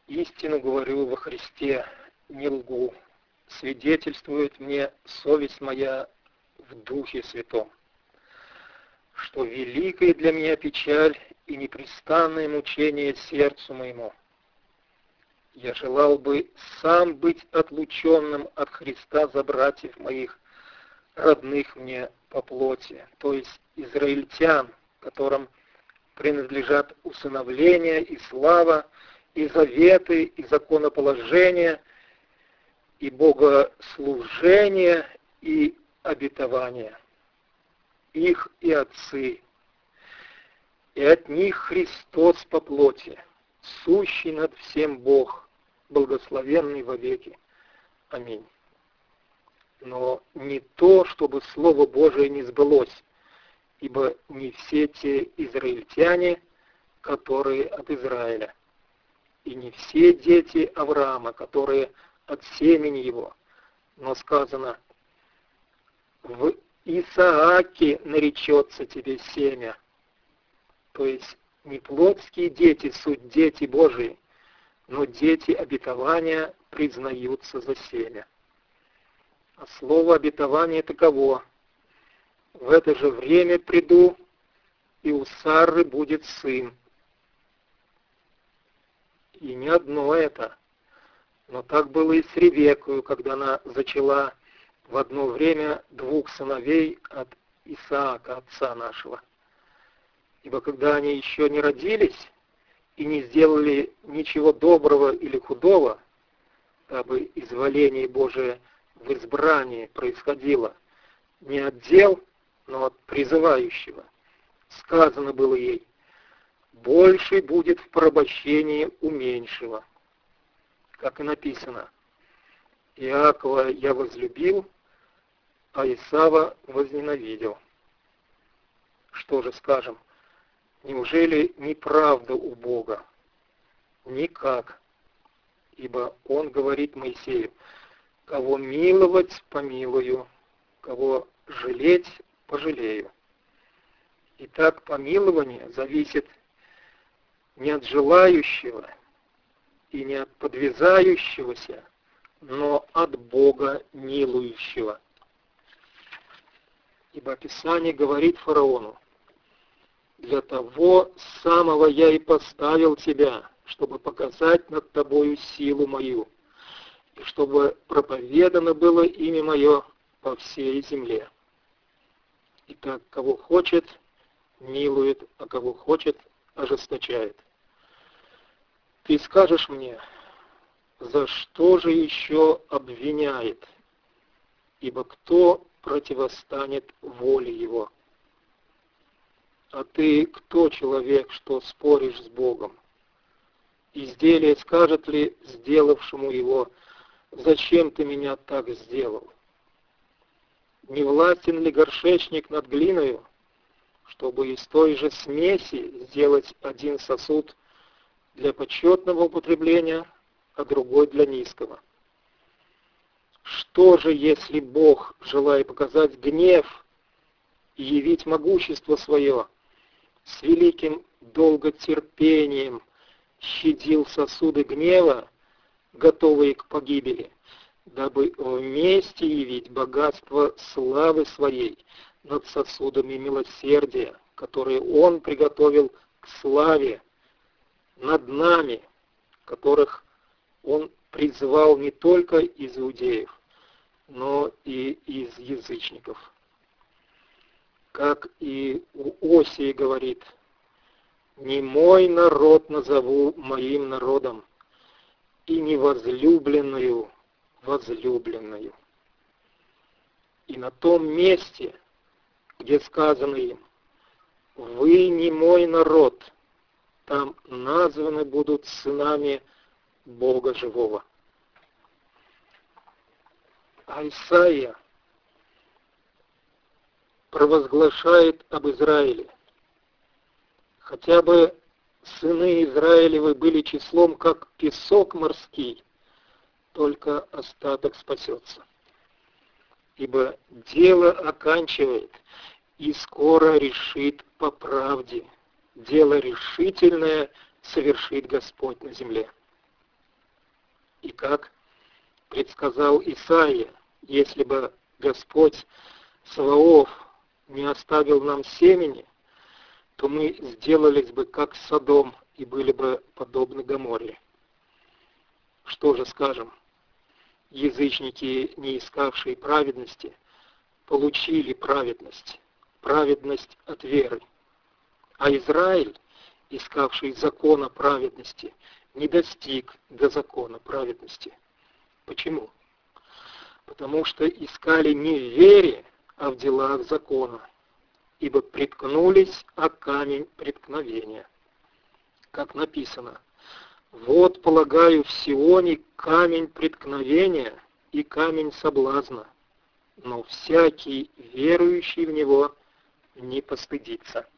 Истину говорю во Христе, не лгу. Свидетельствует мне совесть моя в Духе Святом, что великая для меня печаль и непрестанное мучение сердцу моему. Я желал бы сам быть отлученным от Христа за братьев моих, родных мне по плоти, то есть израильтян, которым принадлежат усыновление и слава, и заветы, и законоположение, и богослужение, и обетование. Их и отцы, и от них Христос по плоти, сущий над всем Бог, благословенный вовеки. Аминь. Но не то, чтобы Слово Божие не сбылось, ибо не все те израильтяне, которые от Израиля, и не все дети Авраама, которые от семени его, но сказано: в Исааке наречется тебе семя. То есть не плотские дети суть дети Божии, но дети обетования признаются за семя. А слово обетования таково: в это же время приду, и у Сары будет сын. И не одно это, но так было и с Ревекою, когда она зачала в одно время 2 сыновей от Исаака, отца нашего. Ибо когда они еще не родились и не сделали ничего доброго или худого, дабы изволение Божие в избрании происходило не от дел, но от призывающего, сказано было ей: больший будет в порабощении у меньшего. Как и написано: Иакова я возлюбил, а Исава возненавидел. Что же скажем? Неужели неправда у Бога? Никак. Ибо Он говорит Моисею: кого миловать, помилую, кого жалеть, пожалею. Итак, помилование зависит не от желающего и не от подвязающегося, но от Бога милующего. Ибо Писание говорит фараону: для того самого я и поставил тебя, чтобы показать над тобою силу мою, и чтобы проповедано было имя мое по всей земле. Итак, кого хочет, милует, а кого хочет, ожесточает. Ты скажешь мне: за что же еще обвиняет? Ибо кто противостанет воле его? А ты кто, человек, что споришь с Богом? Изделие скажет ли сделавшему его: зачем ты меня так сделал? Не властен ли горшечник над глиною, чтобы из той же смеси сделать один сосуд для почетного употребления, а другой для низкого? Что же, если Бог, желая показать гнев и явить могущество свое, с великим долготерпением щадил сосуды гнева, готовые к погибели, дабы вместе явить богатство славы своей над сосудами милосердия, которые Он приготовил к славе над нами, которых Он призвал не только из иудеев, но и из язычников. Как и у Осии говорит: «Не мой народ назову моим народом, и не возлюбленную возлюбленную». И на том месте, где сказано им: «Вы не мой народ», там названы будут сынами Бога живого. А Исаия провозглашает об Израиле: хотя бы сыны Израилевы были числом, как песок морский, только остаток спасется. Ибо дело оканчивает и скоро решит по правде. Дело решительное совершит Господь на земле. И как предсказал Исаия, если бы Господь Саваоф не оставил нам семени, то мы сделались бы как Содом и были бы подобны Гоморре. Что же скажем? Язычники, не искавшие праведности, получили праведность, праведность от веры. А Израиль, искавший закона праведности, не достиг до закона праведности. Почему? Потому что искали не в вере, а в делах закона, ибо приткнулись о камень преткновения. Как написано: «Вот полагаю в Сионе камень преткновения и камень соблазна, но всякий верующий в него не постыдится».